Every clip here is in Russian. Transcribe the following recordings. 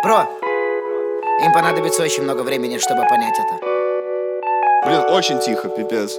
Бро, им понадобится очень много времени, чтобы понять это. Блин, очень тихо, пипец.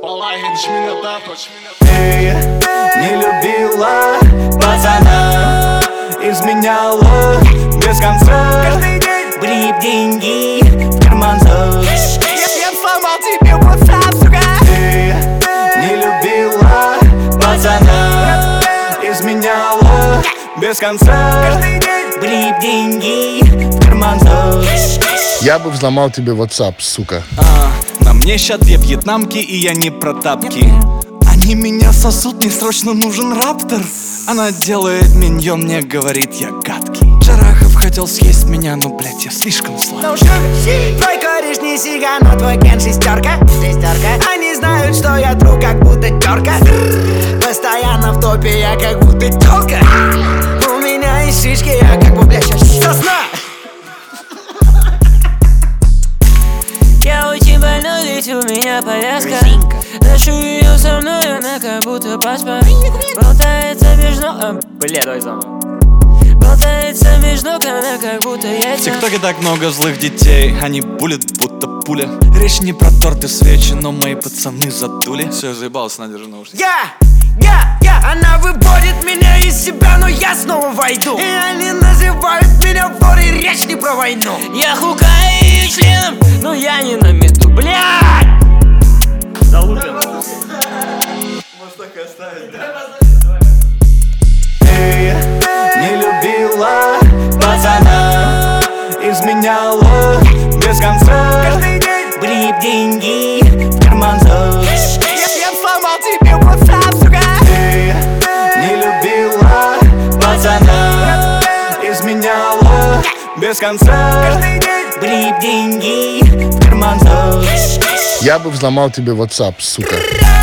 Ты не любила пацана, изменяла без конца. Каждый день Брип деньги в карман зов. Я сломал тебе WhatsApp, сука. Ты не любила пацана, изменяла без конца. каждый день Брип деньги в карман зов. Я бы взломал тебе WhatsApp, сука. На мне ща две вьетнамки, и я не про тапки. Они меня сосут, мне срочно нужен раптор. Она делает миньон, мне говорит, я гадкий. Джарахов хотел съесть меня, но, блять, я слишком слаб. No sugar, твой кореш не сига, но твой ген шестерка. Они знают, что я друг, как будто терка. Постоянно в топе, я как будто телка. У меня есть шишки, я как бы, блядь, сосна. Я очень больной, ведь у меня повязка. Ношу ее со мной, она как будто паспорт. Болтается между... давай заново. Болтается между ног, она как будто яйца. В ТикТоке так много злых детей, они булят, будто пуля. Речь не про торты свечи, но мои пацаны задули. Все, заебался, надержи наушники. Она выводит меня из себя, но я снова войду. И они называют меня ворой, речь не про войну. Я хукаю ее членом, но я не на мету, блядь! Залупим. Ты не любила пацана, изменяла без конца. Каждый день Брип деньги в карман зов. Я сломал тебе WhatsApp, сука. Ты не любила пацана, изменяла без конца. каждый день Брип деньги в карман зов. Я бы взломал тебе WhatsApp, сука.